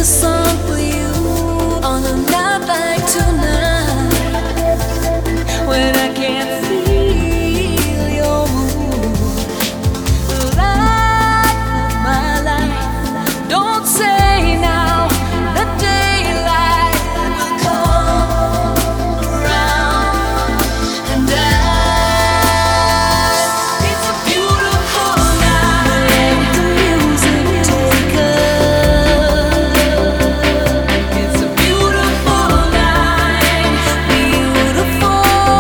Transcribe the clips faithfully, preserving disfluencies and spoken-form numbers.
a song for you on a night like tonight, when I can't feel your mood. The light of my life. Don't say now the daylight will come around, and I, it's a beautiful night. Let the music take us. It's a beautiful night, beautiful.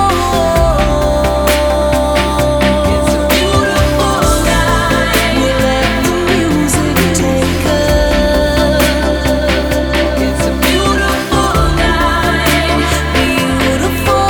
It's a beautiful night. We let the music take us. It's a beautiful night, beautiful.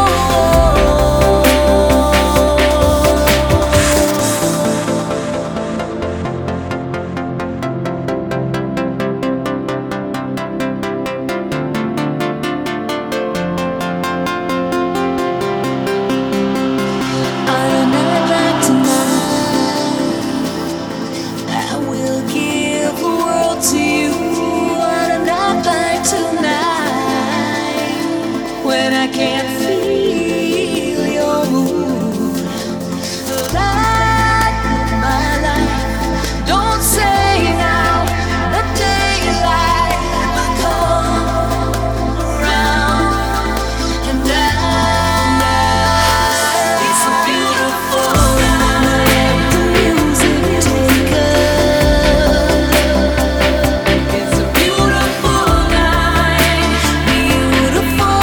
On a night like tonight, I will give the world to you. On a night like tonight, when I can't feel your mood, the light of my life. Don't say now the daylight will come around, and I, it's a beautiful night. Let the music take us. It's a beautiful night, beautiful.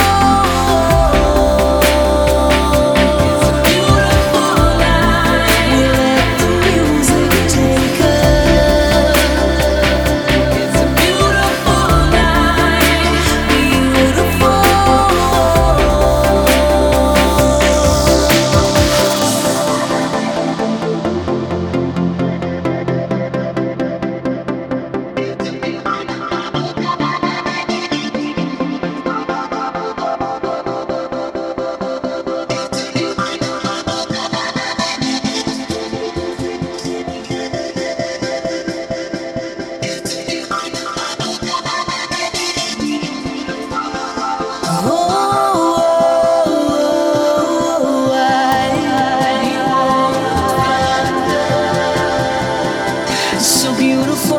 It's a beautiful night. We let the music take us. It's a beautiful night, beautiful. Oh, I, so beautiful.